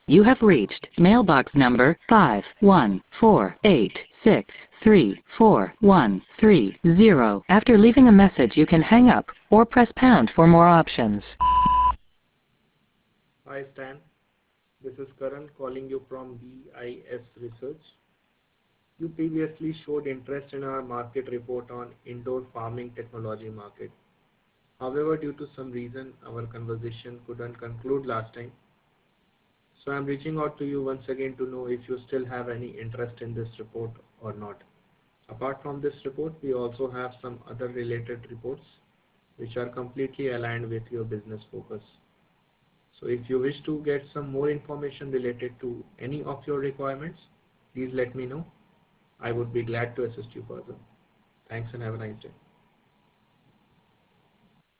You have reached mailbox number 51486344130. After leaving a message, you can hang up or press pound for more options. Hi Stan, this is Karan calling you from BIS Research. You previously showed interest in our market report on indoor farming technology market. However, due to some reason, our conversation couldn't conclude last time. So I'm reaching out to you once again to know if you still have any interest in this report or not. Apart from this report, we also have some other related reports which are completely aligned with your business focus. So if you wish to get some more information related to any of your requirements, please let me know. I would be glad to assist you further. Thanks and have a nice day.